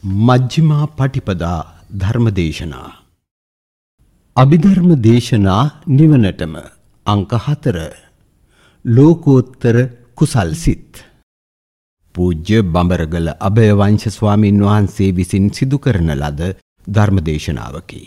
මජ්ක්‍ධිමා පටිපදා ධර්මදේශනා අභිධර්ම දේශනා නිවනටම අංක 4 ලෝකෝත්තර කුසල් සිත් පූජ්‍ය බඹරගල අභයවංශ ස්වාමීන් වහන්සේ විසින් සිදු කරන ලද ධර්මදේශනාවකි.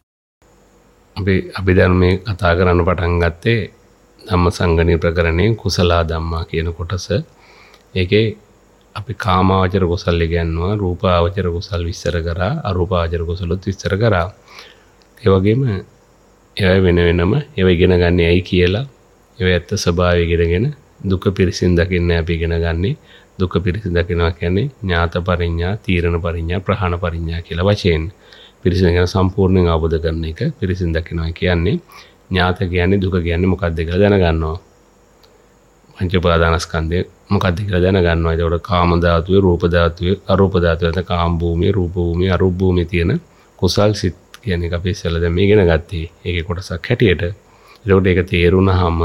අපි අභිධර්මයේ කතා කරන්න පටන් ගත්තේ ධම්මසංගණී ප්‍රකරණයේ කුසල ධම්මා කියන කොටස. ඒකේ අපි කාමාවචර කුසල් ඉගෙනනවා, රූපාවචර කුසල් විස්තර කරා, අරූපාවචර කුසලොත් විස්තර කරා. ඒ වගේම ඒවා වෙන වෙනම ඒවා ඉගෙන ගන්න ඇයි කියලා ඒවා ඇත්ත ස්වභාවය ඉගෙනගෙන දුක පිරිසින් දකින්න අපි ඉගෙන ගන්නේ. දුක පිරිසින් දකිනවා කියන්නේ ඥාත පරිඥා, තීරණ පරිඥා, ප්‍රහාණ පරිඥා කියලා වශයෙන්. පිරිසින් ගැන සම්පූර්ණයෙන් අවබෝධ කරන එක පිරිසින් දකිනවා කියන්නේ. ඥාත කියන්නේ දුක කියන්නේ මොකක්ද කියලා දැනගන්නවා. පංච උපාදානස්කන්ධය මොකක්ද කියලා දැනගන්නවා. ඒකට කාම ධාතුවේ, රූප ධාතුවේ, අරූප ධාතුවේ, නැත්නම් කාම භූමියේ, රූප භූමියේ, අරූප භූමියේ තියෙන කුසල් සිත් කියන එක අපි ඉස්සෙල්ලා දැන් මේ ඉගෙන ගත්තේ. ඒකේ කොටසක් හැටියට. ඒකට ඒක තේරුණාම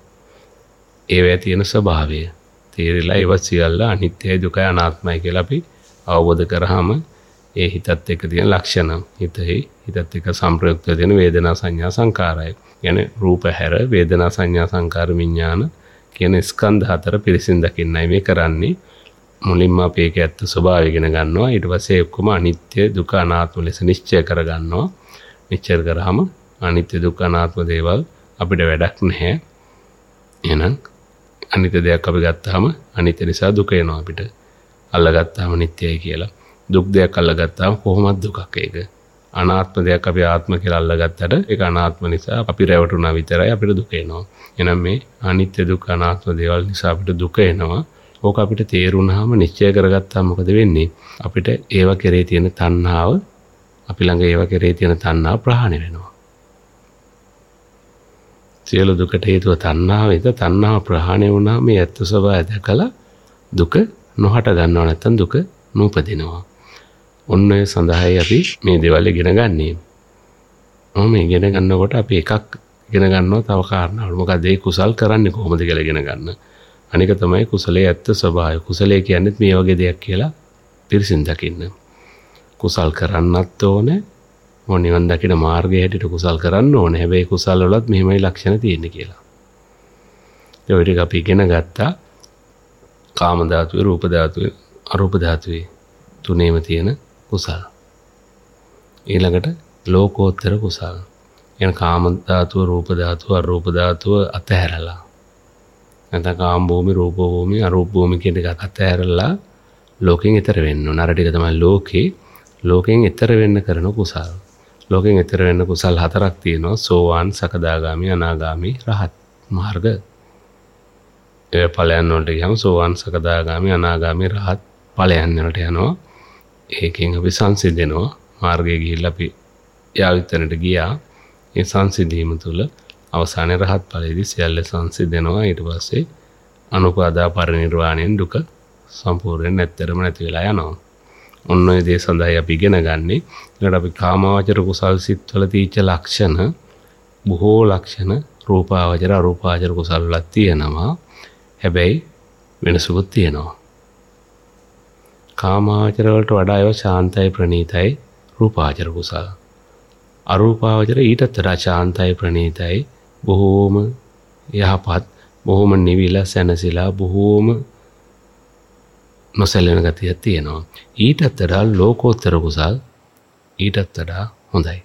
ඒවැය තියෙන ස්වභාවය තේරිලා ඒවත් සියල්ල අනිත්‍යයි, දුකයි, අනාත්මයි කියලා අපි අවබෝධ කරාම ඒ හිතත් එක්ක තියෙන ලක්ෂණ, හිතත් එක්ක සංප්‍රයුක්ත වෙන වේදනා සංඥා සංකාරය. කියන්නේ රූප හැර වේදනා සංඥා සංකාර විඥාන කියන ස්කන්ධ හතර පිරිසින් දකින්නයි මේ කරන්නේ. මුලින්ම අපි ඒක ඇත්ත ස්වභාවය ඉගෙන ගන්නවා. ඊට පස්සේ ඔක්කොම අනිත්‍ය, දුක, අනාත්ම ලෙස නිශ්චය කරගන්නවා. නිශ්චය කරාම අනිත්‍ය, දුක, අනාත්ම දේවල් අපිට වැඩක් නැහැ. එහෙනම් අනිත්‍ය දෙයක් අපි ගත්තාම අනිත්‍ය නිසා දුක එනවා අපිට. අල්ලගත්තාම නිට්ටයයි කියලා. දුක් දෙයක් අල්ලගත්තාම කොහොමද දුකක් ඒක? අනාත්ම දෙයක් අපි ආත්ම කියලා අල්ලගත්තට ඒක අනාත්ම නිසා අපි රැවටුණා විතරයි අපිට දුක එනවා. එහෙනම් මේ අනිත්‍ය, දුක්, අනාත්ම දේවල් නිසා අපිට දුක එනවා. ඕක අපිට තේරුණාම නිශ්චය කරගත්තාම මොකද වෙන්නේ? අපිට ඒව කෙරේ තියෙන තණ්හාව, අපි ළඟ ඒව කෙරේ තියෙන තණ්හාව ප්‍රහාණය වෙනවා. සියලු දුකට හේතුව තණ්හාව. ඒක තණ්හාව ප්‍රහාණය වුණාම මේ ඇත්ත ස්වභාවය දැකලා දුක නොහට ගන්නව, නැත්නම් දුක නූපදිනවා. ඔන්න ඒ සඳහායි අපි මේ දේවල් ඉගෙන ගන්නේ. මේ ඉගෙන ගන්නකොට අපි එකක් ඉගෙන ගන්නවා, තව කාරණාවක්. මොකද ඒ කුසල් කරන්නේ කොහොමද කියලා ඉගෙන ගන්න. අනික තමයි කුසලයේ ඇත්ත ස්වභාවය. කුසලයේ කියන්නේ මේ වගේ දෙයක් කියලා පිරිසින් දකින්න. කුසල් කරන්නත් ඕනේ. මොනිවන් දකින මාර්ගය හැටියට කුසල් කරන්න ඕනේ. හැබැයි කුසල් වලත් මෙහෙමයි ලක්ෂණ තියෙන්නේ කියලා. ඒ ටික අපි ඉගෙන ගත්තා. කාම ධාතුවේ, රූප ධාතුවේ, අරූප ධාතුවේ තුනේම තියෙන කුසල්. ඊළඟට ලෝකෝත්තර කුසල්. එන කාම ධාතුව, රූප ධාතුව, අරූප ධාතුව අතහැරලා. නැත්නම් කාම භූමි, රූප භූමි, අරූප භූමි කියන එක අතහැරලා ලෝකෙන් ඈතර වෙන්න ඕන. අර ටික තමයි ලෝකෙන් ඈතර වෙන්න කරන කුසල්. ලෝකෙන් ඈතර වෙන්න කුසල් හතරක් තියෙනවා. සෝවාන්, සකදාගාමි, අනාගාමි, රහත් මාර්ග. ඒ ඵලයන් වලට ගියම සෝවාන්, සකදාගාමි, අනාගාමි, රහත් ඵලයන් වලට යනවා. ඒකෙන් අපි සංසිඳෙනවා. මාර්ගයේ ගිහිල්ලා අපි යාවිතනට ගියා. ඒ සංසිඳීම තුළ අවසානයේ රහත් ඵලයේදී සියල්ල සංසිඳෙනවා. ඊට පස්සේ අනුපාදා පරිනිර්වාණයෙන් දුක සම්පූර්ණයෙන් නැත්තරම නැති වෙලා යනවා. ඔන්න ඔය දේ සඳහා අපි ඉගෙන ගන්නේ. ඊළඟට අපි කාමාවචර කුසල් සිත්වල තීච්ච ලක්ෂණ, බොහෝ ලක්ෂණ රූපාවචර, අරූපාවචර කුසල් වල තියෙනවා. හැබැයි වෙනසකුත් තියෙනවා. කාමාවචර වලට වඩා ඒවා ශාන්තයි, ප්‍රණීතයි රූපාවචර කුසල්. අරූපාවචර ඊටත් වඩා ශාන්තයි, ප්‍රණීතයි, බොහෝම යහපත්, බොහෝම නිවිලා සැනසීලා, බොහෝම නොසැලෙන ගතියක් තියෙනවා. ඊටත් වඩා ලෝකෝත්තර කුසල් ඊටත් වඩා හොඳයි.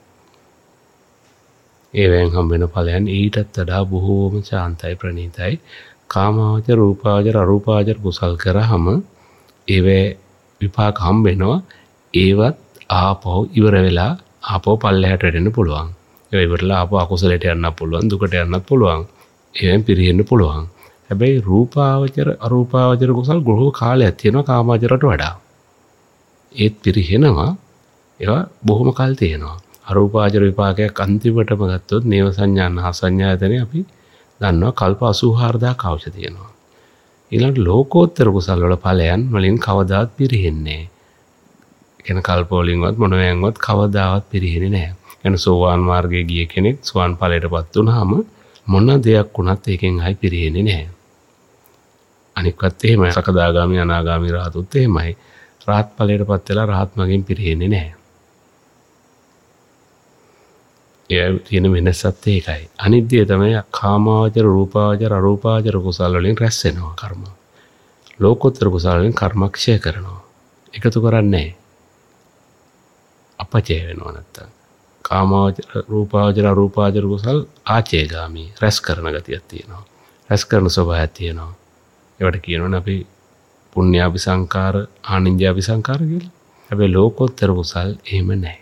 ඒවෙන් හම්බෙන ඵලයන් ඊටත් වඩා බොහෝම ශාන්තයි, ප්‍රණීතයි. කාමාවචර, රූපාවචර, අරූපාවචර කුසල් කරාම ඒවේ විපාක හම්බෙනවා. ඒවත් ආපහු ඉවර වෙලා ආපහු පල්ලෙහාට වැටෙන්න පුළුවන්. ඒ ඉවරලා ආපහු අකුසලයට යන්න පුළුවන්, දුකට යන්නත් පුළුවන්. ඒවෙන් පිරෙන්න පුළුවන්. හැබැයි රූපාවචර, අරූපාවචර කුසල් ගොහෝ කාලයක් තියෙනවා කාමාවචරට වඩා. ඒත් පිරෙනවා. ඒවා බොහොම කල් තියෙනවා. අරූපාවචර විපාකයක් අන්තිමටම ගත්තොත් නේව සංඥා, නා සංඥායතනේ අපි දන්නවා කල්ප 84000ක් අවශ්‍ය තියෙනවා. ඊළඟ ලෝකෝත්තර කුසල් වල ඵලයන් වලින් කවදාවත් පිරෙන්නේ නැහැ. කියන කල්ප වලින්වත් මොනවැන්වත් කවදාවත් පිරෙන්නේ නැහැ. කියන සෝවාන් මාර්ගයේ ගිය කෙනෙක් සෝවාන් ඵලයටපත් වුනහම මොන දෙයක් වුණත් ඒකෙන් ආයි පිරෙන්නේ නැහැ. අනිකත් එහෙමයි. සකදාගාමි, අනාගාමි, රහතුත් එහෙමයි. රහත් ඵලයටපත් වෙලා රහත් මගින් පිරෙන්නේ නැහැ. ඒ තියෙන වෙනසත් ඒකයි. අනිත් දේ තමයි කාමාවචර, රූපාවචර, අරූපාවචර කුසල වලින් රැස් වෙනවා කර්ම. ලෝකෝත්තර කුසල වලින් කර්මක්ෂය කරනවා. එකතු කරන්නේ නැහැ. අපචය වෙනවා නැත්තම්. කාමාවචර, රූපාවචර, අරූපාවචර කුසල් ආචේගාමී රැස් කරන ගතියක් තියෙනවා. රැස් කරන ස්වභාවයක් තියෙනවා. ඒවට කියනවනේ අපි පුණ්‍යාභිසංකාර, ආනිඤ්ඤාභිසංකාර කියලා. හැබැයි ලෝකෝත්තර කුසල් එහෙම නැහැ.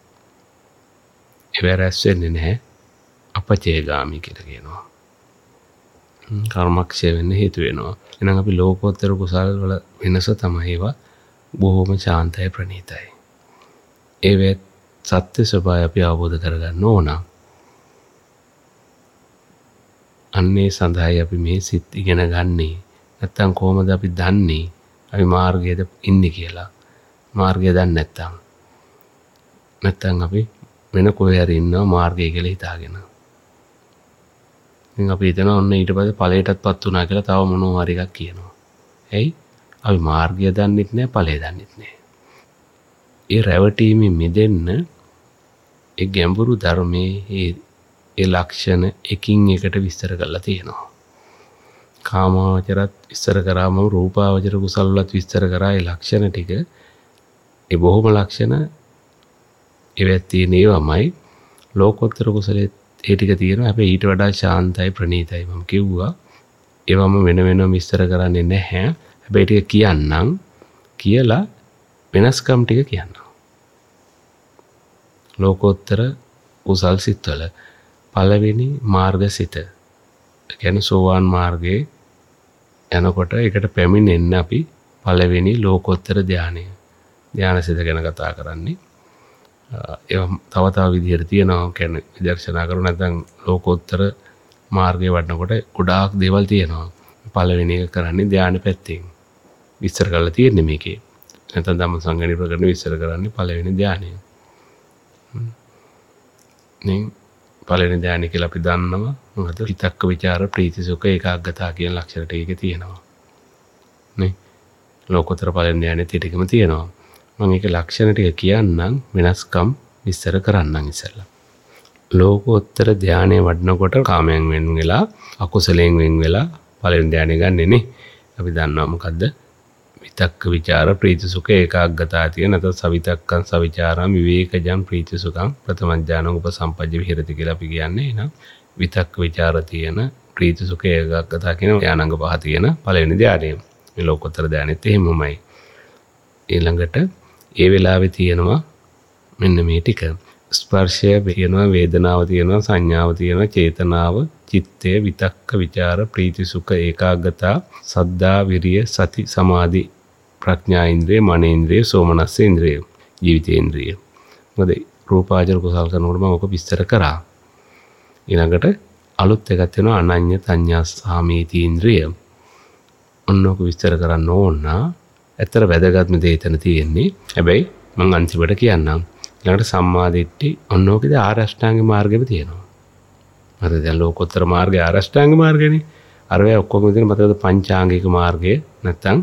ඒව රැස් වෙන්නේ නැහැ. අපචේගාමී කියලා කියනවා. කර්මක්ෂය වෙන්න හේතු වෙනවා. එහෙනම් අපි ලෝකෝත්තර කුසල් වල වෙනස තමයි ඒවා බොහොම ශාන්තයි, ප්‍රණීතයි. ඒවෙත් සත්‍ය ස්වභාවය අපි අවබෝධ කරගන්න ඕන. අන්නේ සඳහායි අපි මේ සිත් ඉගෙන ගන්නේ. නැත්තම් කොහොමද අපි දන්නේ අපි මාර්ගයේද ඉන්නේ කියලා? මාර්ගය දන්නේ නැත්තම් අපි වෙන කොහේ හරි ඉන්නවා මාර්ගය කියලා හිතාගෙන. ඉතින් අපි හිතනවා ඔන්න ඊට පස්සේ ඵලයටත්පත් වුණා කියලා තව මොනවා හරි එකක් කියනවා. ඇයි? අපි මාර්ගය දන්නෙත් නැහැ, ඵලය දන්නෙත් නැහැ. ඒ රැවටීමෙන් මිදෙන්න ඒ ගැඹුරු ධර්මයේ ඒ ලක්ෂණ එකින් එකට විස්තර කරලා තියෙනවා. කාමාවචරත් විස්තර කරාම රූපාවචර කුසල වලත් විස්තර කරා ඒ ලක්ෂණ ටික. ඒ බොහොම ලක්ෂණ ඒවත් තියෙනවමයි. ලෝකෝත්තර කුසලයේ ඒ ටික තියෙනවා. හැබැයි ඊට වඩා ශාන්තයි, ප්‍රණීතයි මම කිව්වා. ඒවම වෙන වෙනම විස්තර කරන්නේ නැහැ. හැබැයි ටික කියන්නම්. කියලා වෙනස්කම් ටික කියන්නම්. ලෝකෝත්තර කුසල් සිත්වල පළවෙනි මාර්ගසිත. ඒ කියන්නේ සෝවාන් මාර්ගයේ යනකොට ඒකට පැමිණෙන්න අපි පළවෙනි ලෝකෝත්තර ධානය. ධානසිත ගැන කතා කරන්නේ. තව විදිහට තියෙනවා. කියන්නේ විදර්ශනා කරු නැත්නම් ලෝකෝත්තර මාර්ගයේ වඩනකොට ගොඩාක් දේවල් තියෙනවා. පළවෙනි එක කරන්නේ ධානය පැත්තෙන්. විස්තර කරලා තියෙන්නේ මේකේ. නැත්නම් ධම්මසංගණි ප්‍රකරණ විස්තර කරන්නේ පළවෙනි ධානය. පළවෙනි ධානය කියලා අපි දන්නවා. මොකද විතක්ක ਵਿਚාර ප්‍රීති සුඛ ඒකාග්‍රතාව කියන ලක්ෂණ ටික තියෙනවා. නේ? ලෝකෝත්තර පළවෙනි ධානයේ ටිකම තියෙනවා. මම මේක ලක්ෂණ ටික කියන්නම්, වෙනස්කම් විස්තර කරන්නම් ඉස්සෙල්ලා. ලෝකෝත්තර ධානයේ වඩනකොට කාමයෙන් වෙන් වෙලා, අකුසලයෙන් වෙන් වෙලා පළවෙනි ධානය ගන්නෙ නේ. අපි දන්නවා මොකද්ද? විතක්ක ਵਿਚාර ප්‍රීති සුඛ ඒකාග්‍රතාව තියෙන නැත්නම් සවිතක්කං සවිචාරං විවේකජං ප්‍රීති සුඛං ප්‍රථම ඥාන උපසම්පජ්ජ විහෙරති කියලා අපි කියන්නේ. එහෙනම් විතක්ක ਵਿਚාර තියෙන ප්‍රීති සුඛ ඒකාග්‍රතාව කියන ඥානංග පහ තියෙන පළවෙනි ධානය. මේ ලෝකෝත්තර ධානයේත් එහෙමමයි. ඊළඟට ඒ වෙලාවේ තියෙනවා මෙන්න මේ ටික. ස්පර්ශය තියෙනවා, වේදනාව තියෙනවා, සංඥාව තියෙනවා, චේතනාව, චිත්තය, විතක්ක ਵਿਚාර ප්‍රීති සුඛ ඒකාග්‍රතාව, සද්ධා විරිය සති සමාධි ප්‍රඥා ඉන්ද්‍රිය, මනේන්ද්‍රිය, සෝමනස්ස ඉන්ද්‍රිය, ජීවිතේන්ද්‍රිය. මොකද රූපාවචර කුසල් කරනකොට මම ඔක විස්තර කරා. ඊළඟට අලුත් එකක් තියෙනවා අනඤ්‍ය තඤ්ඤා සාමීති ඉන්ද්‍රිය. ඔන්නෝක විස්තර කරන්න ඕන. ඇත්තට වැදගත්ම දේ එතන තියෙන්නේ. හැබැයි මම අන්තිමට කියන්නම්. ඊළඟට සම්මා දිට්ඨි ඔන්නෝකේදී ආරෂ්ඨාංග මාර්ගෙම තියෙනවා. හරිද? දැන් ලෝකෝත්තර මාර්ගය ආරෂ්ඨාංග මාර්ගනේ. අර වේ ඔක්කොම විදිහට මතකද පංචාංගික මාර්ගය නැත්නම්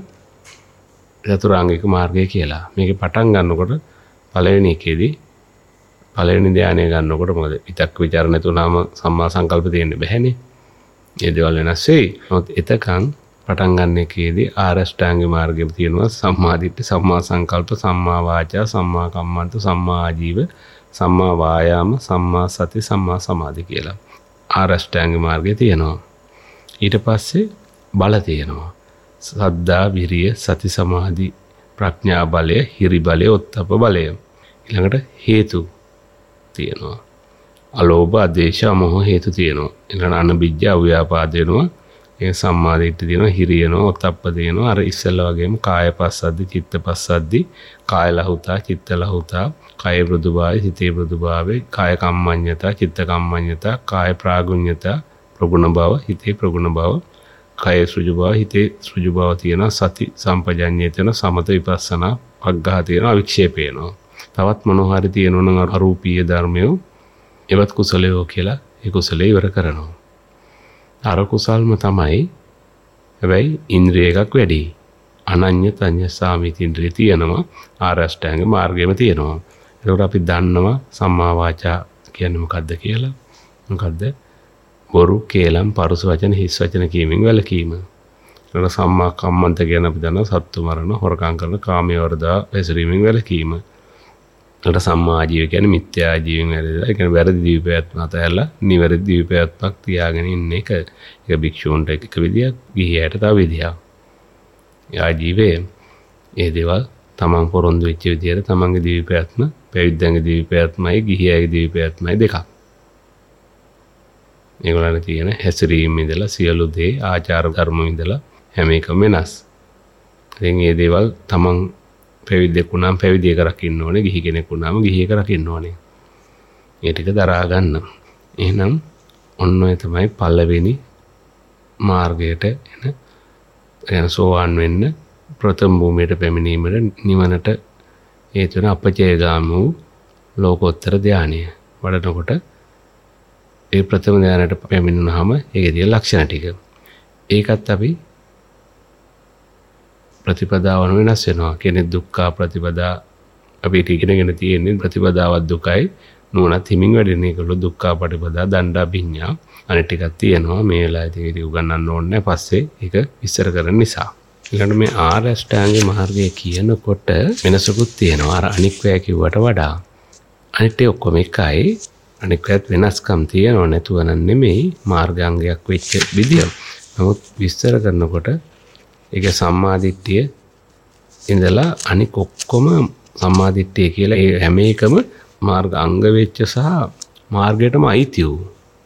චතුරාංගික මාර්ගය කියලා. මේකේ පටන් ගන්නකොට පළවෙනි එකේදී පළවෙනි ධානය ගන්නකොට මොකද විතක්ක ਵਿਚාර නැතුණාම සම්මා සංකල්ප දෙන්න බැහැනේ. මේ දේවල් වෙනස් වෙයි. නමුත් එතකන් පටන් ගන්න එකේදී ආරෂ්ඨාංග මාර්ගෙම තියෙනවා සම්මා දිට්ඨි, සම්මා සංකල්ප, සම්මා වාචා, සම්මා කම්මන්ත, සම්මා ආජීව, සම්මා වායාම, සම්මා සති, සම්මා සමාධි කියලා. ආරෂ්ඨාංග මාර්ගය තියෙනවා. ඊට පස්සේ බල තියෙනවා. සද්ධා, විරිය, සති, සමාධි, ප්‍රඥා බලය, හිරි බලය, ඔත්තප්ප බලය. ඊළඟට හේතු තියෙනවා. අලෝභ, අදේශ, අමෝහ හේතු තියෙනවා. ඊළඟ අනබිජ්ජ, අව්‍යාපාද වෙනවා. ඒ සම්මා දිට්ඨිය තියෙනවා, හිරියනවා, ඔත්තප්ප තියෙනවා. අර ඉස්සෙල්ලා වගේම කාය පස්සද්දි, චිත්ත පස්සද්දි, කාය ලහුතා, චිත්ත ලහුතා, කාය මෘදුභාවය, හිතේ මෘදුභාවය, කාය කම්මඤ්ඤතා, චිත්ත කම්මඤ්ඤතා, කාය ප්‍රාගුඤ්ඤතා, ප්‍රගුණ බව, හිතේ ප්‍රගුණ බව, කාය සෘජු බව, හිතේ සෘජු බව තියෙනවා. සති සම්පජඤ්ඤය තියෙනවා, සමත විපස්සනා අග්ගහ තියෙනවා, වික්ෂේපේනවා. තවත් මොනවා හරි තියෙනවා නම් අරූපීය ධර්මය ඒවත් කුසලයෝ කියලා ඒ කුසලයේ ඉවර කරනවා. අර කුසල්ම තමයි. හැබැයි ඉන්ද්‍රිය එකක් වැඩි. අනඤ්‍ය තඤ්ඤ සාමීති ඉන්ද්‍රිය තියෙනවා. ආර්ය අෂ්ටාංග මාර්ගයේම තියෙනවා. ඒකට අපි දන්නවා සම්මා වාචා කියන්නේ මොකද්ද කියලා. මොකද්ද? බොරු, කේලම්, පරුස වචන, හිස් වචන කීමෙන් වැළකීම. ඒකට සම්මා කම්මන්ත කියන අපි දන්නවා සත්තු මරණ, හොරකම් කරන, කාමයේ වර්ධා පැසිරීමෙන් වැළකීම. ඒකට සම්මා ආජීව කියන්නේ මිත්‍යා ආජීවෙන් වැළකීම. ඒ කියන්නේ වැරදි දීපයත්ම අතහැරලා නිවැරදි දීපයත්මක් තියාගෙන ඉන්න එක. ඒක භික්ෂූන්ට එක විදියක්, ගිහියට තව විදියක්. ආජීවයේ ඒ දේවල් තමන් පොරොන්දු වෙච්ච විදියට තමන්ගේ දීපයත්ම, පැවිද්දන්ගේ දීපයත්මයි, ගිහියගේ දීපයත්මයි දෙකක්. ඒගොල්ලන්ට තියෙන හැසිරීම ඉඳලා සියලු දේ ආචාර ධර්ම ඉඳලා හැම එකම වෙනස්. ඉතින් මේ දේවල් තමන් පැවිද්දෙක් වුණාම පැවිදි එක රකින්න ඕනේ, ගිහි කෙනෙක් වුණාම ගිහි එක රකින්න ඕනේ. මේ ටික දරා ගන්න. එහෙනම් ඔන්න ඔය තමයි පළවෙනි මාර්ගයට එන සෝවාන් වෙන්න ප්‍රථම භූමියට පැමිණීමට නිවනට හේතු වෙන අපචේගාම වූ ලෝකෝත්තර ධානය වඩනකොට ඒ ප්‍රථම ධානයට පැමිණුනහම ඒකේ තියෙන ලක්ෂණ ටික. ඒකත් අපි ප්‍රතිපදාවන වෙනස් වෙනවා. කියන්නේ දුක්ඛ ප්‍රතිපදා අපි ඉගෙනගෙන තියෙන්නේ ප්‍රතිපදාවත් දුකයි නුවණත් හිමින් වැඩෙන එකවල දුක්ඛ ප්‍රතිපදා දණ්ඩා විඤ්ඤා අනිත් ටිකක් තියෙනවා. මේ වෙලාවේදී ඒක උගන්වන්න ඕනේ පස්සේ ඒක විස්තර කරන නිසා. ඊළඟට මේ ආර්ය අෂ්ටාංග මාර්ගය කියනකොට වෙනසකුත් තියෙනවා. අර අනික් වේ කිව්වට වඩා අනිත් ඒ ඔක්කොම එකයි. අනික් ඒත් වෙනස්කම් තියෙනව නැතුව නෙමෙයි මාර්ගාංගයක් වෙච්ච විදිය. නමුත් විස්තර කරනකොට ඒක සම්මාදිට්ඨිය ඉඳලා අනික් ඔක්කොම සම්මාදිට්ඨිය කියලා ඒ හැම එකම මාර්ග අංග වෙච්ච සහ මාර්ගයටම අයිති වූ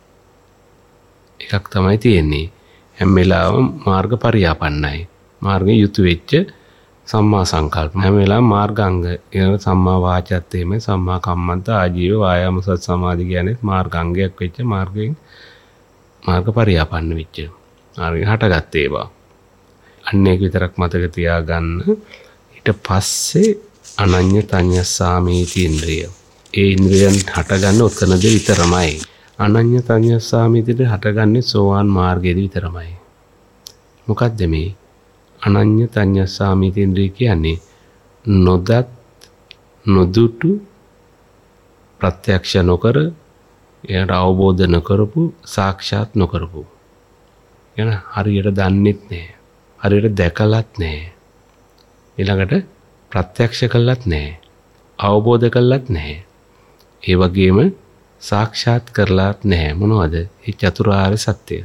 එකක් තමයි තියෙන්නේ. හැම වෙලාවම මාර්ග පරියාපන්නයි. මාර්ගයේ යුතු වෙච්ච සම්මා සංකල්ප හැම වෙලාවම මාර්ගාංග කියන සම්මා වාචාත් එහෙමයි, සම්මා කම්මන්ත, ආජීව, වායාම, සත් සමාධි කියන්නේ මාර්ගාංගයක් වෙච්ච මාර්ගයෙන් මාර්ග පරියාපන්න වෙච්ච මාර්ගය හටගත්තේ ඒවා. අන්න ඒක විතරක් මතක තියාගන්න. ඊට පස්සේ අනඤ්‍ය තඤ්ඤ සාමීති ඉන්ද්‍රිය. ඒ ඉන්ද්‍රියන් හටගන්න උත්කනද විතරමයි. අනඤ්‍ය තඤ්ඤ සාමීතිට හටගන්නේ සෝවාන් මාර්ගයේදී විතරමයි. මොකද්ද මේ අනඤ්‍ය තඤ්ඤ සාමීති ඉන්ද්‍රිය කියන්නේ? නොදත් නොදුටු ප්‍රත්‍යක්ෂ නොකර එයට අවබෝධ නොකරපු සාක්ෂාත් නොකරපු යන හරියට දන්නෙත් නැහැ, හරියට දැකලත් නැහැ, ඊළඟට ප්‍රත්‍යක්ෂ කළත් නැහැ, අවබෝධ කළත් නැහැ, ඒ වගේම සාක්ෂාත් කරලාත් නැහැ. මොනවද? මේ චතුරාර්ය සත්‍ය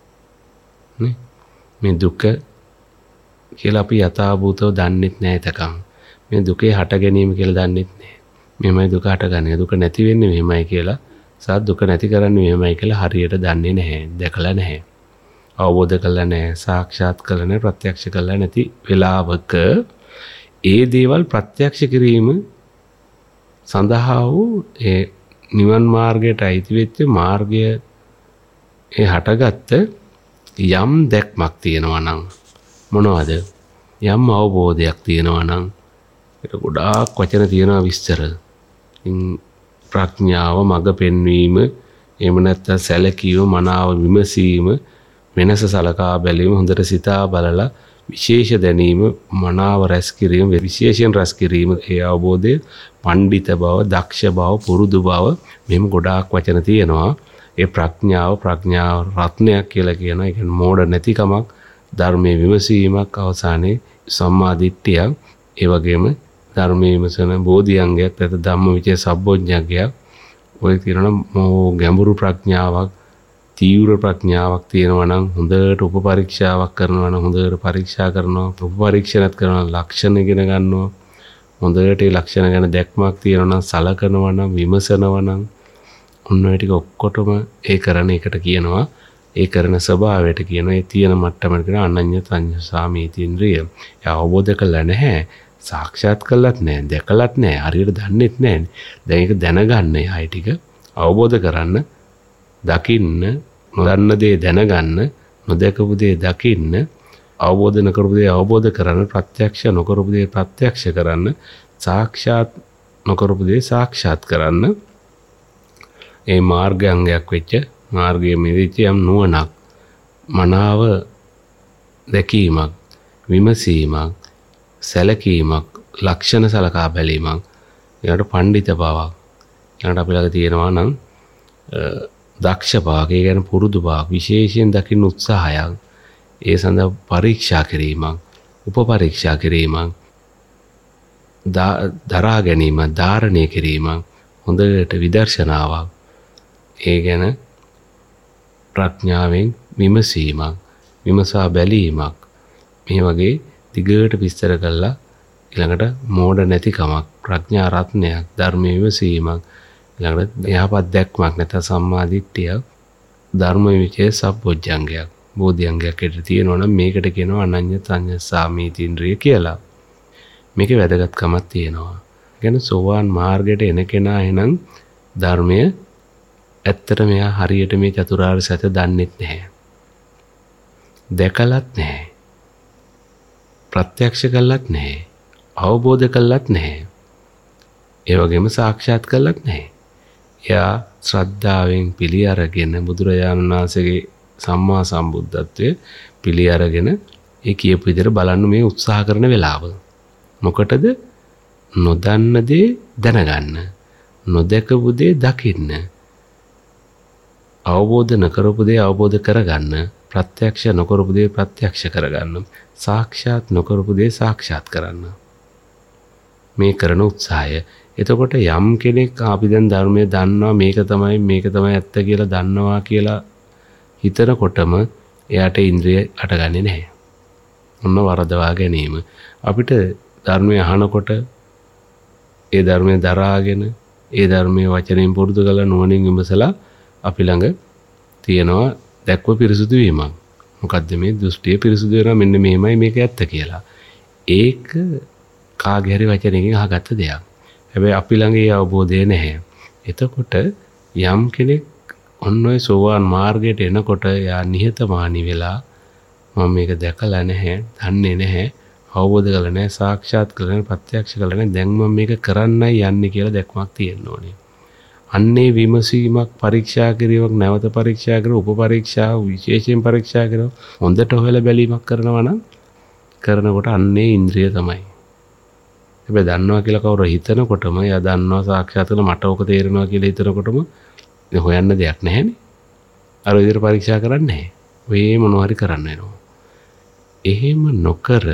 නේ. මේ දුක කියලා අපි යථාභූතව දන්නෙත් නැහැ තකම්. මේ දුකේ හට ගැනීම කියලා දන්නෙත් නැහැ. මෙහෙමයි දුක හටගන්නේ, දුක නැති වෙන්නේ මෙහෙමයි කියලා, සහ දුක නැති කරන්නේ මෙහෙමයි කියලා හරියට දන්නේ නැහැ, දැකලා නැහැ, අවබෝධ කරලා නැහැ, සාක්ෂාත් කරලා නැහැ, ප්‍රත්‍යක්ෂ කරලා නැති වෙලාවක ඒ දේවල් ප්‍රත්‍යක්ෂ කිරීම සඳහා වූ ඒ නිවන් මාර්ගයට අයිති වෙච්ච මාර්ගය ඒ හටගත්ත යම් දැක්මක් තියෙනවා නම් මොනවද? යම් අවබෝධයක් තියෙනවා නම් ඒක ගොඩාක් වචන තියෙනවා විස්තර. ප්‍රඥාව, මඟ පෙන්වීම, එහෙම නැත්නම් සැලකීම, මනාව විමසීම, වෙනස සලකා බැලීම, හොඳට සිතා බලලා විශේෂ දැනීම, මනාව රැස් කිරීම, විශේෂයෙන් රැස් කිරීම, ඒ අවබෝධය, පඬිත බව, දක්ෂ බව, පුරුදු බව, මෙහෙම ගොඩාක් වචන තියෙනවා. ඒ ප්‍රඥාව රත්නයක් කියලා කියනවා. ඒ කියන්නේ මෝඩ නැතිකමක්, ධර්මයේ විමසීමක්, අවසානයේ සම්මා දිට්ඨියක්, ඒ වගේම ධර්මයේ විමසන බෝධිඅංගයක්, නැත්නම් ධම්මවිචේ සම්බොජ්ජංගයක්. ඔය කියනවා ගැඹුරු ප්‍රඥාවක්, තීව්‍ර ප්‍රඥාවක් තියෙනවා නම් හොඳට උපපරීක්ෂාවක් කරනවා නම් හොඳට පරීක්ෂා කරනවා, උපපරීක්ෂණත් කරනවා, ලක්ෂණ ඉගෙන ගන්නවා, හොඳට ඒ ලක්ෂණ ගැන දැක්මක් තියෙනවා නම්, සලකනවා නම්, විමසනවා නම්, ඔන්න ඔය ටික ඔක්කොටම ඒ කරන එකට කියනවා, ඒ කරන ස්වභාවයට කියනවා, ඒ තියෙන මට්ටමට කියන අනඤ්‍ය තඤ්ඤ සාමීති ඉන්ද්‍රිය. ඒ අවබෝධ කරලා නැහැ, සාක්ෂාත් කළත් නැහැ, දැකලත් නැහැ, හරියට දන්නෙත් නැහැ. දැන් ඒක දැනගන්න ඒ ටික අවබෝධ කරන්න, දකින්න, නොදන්න දේ දැනගන්න, නොදකපු දේ දකින්න, අවබෝධ නොකරපු දේ අවබෝධ කරන්න, ප්‍රත්‍යක්ෂ නොකරපු දේ ප්‍රත්‍යක්ෂ කරන්න, සාක්ෂාත් නොකරපු දේ සාක්ෂාත් කරන්න. ඒ මාර්ගාංගයක් වෙච්ච මාර්ගයේ මෙදිච්ච යම් නුවණක්, මනාව දැකීමක්, විමසීමක්, සැලකීමක්, ලක්ෂණ සලකා බැලීමක්, ඊළඟට පඬිත බවක්, ඊළඟට අපි ළඟ තියෙනවා නම් දක්ෂ බවක්, ඒ කියන්නේ පුරුදු බවක්, විශේෂයෙන් දකින්න උත්සාහයක්, ඒ සඳහා පරීක්ෂා කිරීමක්, උපපරීක්ෂා කිරීමක්, දරා ගැනීමක්, ධාරණය කිරීමක්, හොඳට විදර්ශනාවක්, ඒ ගැන ප්‍රඥාවෙන් විමසීමක්, විමසා බැලීමක්, මේ වගේ දිගට විස්තර කළා. ඊළඟට මෝඩ නැතිකමක්, ප්‍රඥා රත්නයක්, ධර්මයේ විමසීමක්, ඊළඟට යහපත් දැක්මක් නැත්නම් සම්මා දිට්ඨිය, ධර්ම විචේ සම්පොඥංගයක්, බෝධිඅංගයක් ඇට තියෙනවා නම් මේකට කියනවා අනඤ්‍ය සංඤ සාමීතින්ද්‍රිය කියලා. මේකේ වැදගත්කමක් තියෙනවා. කියන්නේ සෝවාන් මාර්ගයට එන කෙනා එනං ධර්මය ඇත්තට මෙයා හරියට මේ චතුරාර්ය සත්‍ය දන්නෙත් නැහැ. දැකලත් නැහැ. ප්‍රත්‍යක්ෂ කළත් නැහැ. අවබෝධ කළත් නැහැ. ඒ වගේම සාක්ෂාත් කළත් නැහැ. එයා ශ්‍රද්ධාවෙන් පිළි අරගෙන බුදුරජාණන් වහන්සේගේ සම්මා සම්බුද්ධත්වයේ පිළි අරගෙන ඒ කියපු විදිහට බලන්න මේ උත්සාහ කරන වෙලාව. මොකටද? නොදන්න දේ දැනගන්න, නොදකපු දේ දකින්න, අවබෝධ නොකරපු දේ අවබෝධ කරගන්න, ප්‍රත්‍යක්ෂ නොකරපු දේ ප්‍රත්‍යක්ෂ කරගන්න, සාක්ෂාත් නොකරපු දේ සාක්ෂාත් කරන්න. මේ කරන උත්සාහය. එතකොට යම් කෙනෙක් අපි දැන් ධර්මයේ දන්නවා, මේක තමයි ඇත්ත කියලා දන්නවා කියලා හිතනකොටම එයාට ඉන්ද්‍රිය අටගන්නේ නැහැ. ඔන්න වරදවා ගැනීම. අපිට ධර්මය අහනකොට ඒ ධර්මයේ දරාගෙන ඒ ධර්මයේ වචනෙන් පුරුදු කරලා නුවණින් විමසලා අපි ළඟ තියෙනවා දැක්ව පිරිසුදු වීමක්. මොකද්ද මේ දෘෂ්ටිය පිරිසුදු වෙනවා, මෙන්න මෙහෙමයි මේක ඇත්ත කියලා. ඒක කාගේ හරි වචනයකින් අහගත්ත දෙයක්. හැබැයි අපි ළඟ ඒ අවබෝධය නැහැ. එතකොට යම් කෙනෙක් ඔන්න ඔය සෝවාන් මාර්ගයට එනකොට යා නිහතමානී වෙලා මම මේක දැකලා නැහැ, දන්නේ නැහැ, අවබෝධ කරලා නැහැ, සාක්ෂාත් කරලා නැහැ, ප්‍රත්‍යක්ෂ කරලා නැහැ, දැන් මම මේක කරන්නයි යන්නේ කියලා දැක්මක් තියෙන්න ඕනේ. අන්නේ විමසීමක්, පරීක්ෂා කිරීමක්, නැවත පරීක්ෂා කරන, උපපරීක්ෂා, විශේෂයෙන් පරීක්ෂා කරන, හොඳට හොයලා බැලීමක් කරනවා නම් කරනකොට අන්නේ ඉන්ද්‍රිය තමයි. හැබැයි දන්නවා කියලා කවුරු හිතනකොටම එයා දන්නවා සාක්ෂාත් කරලා මට ඕක තේරෙනවා කියලා හිතනකොටම හොයන්න දෙයක් නැහැනේ. අර විදිහට පරීක්ෂා කරන්නේ නැහැ. ඔය මොනවා හරි කරන්න වෙනවා. එහෙම නොකර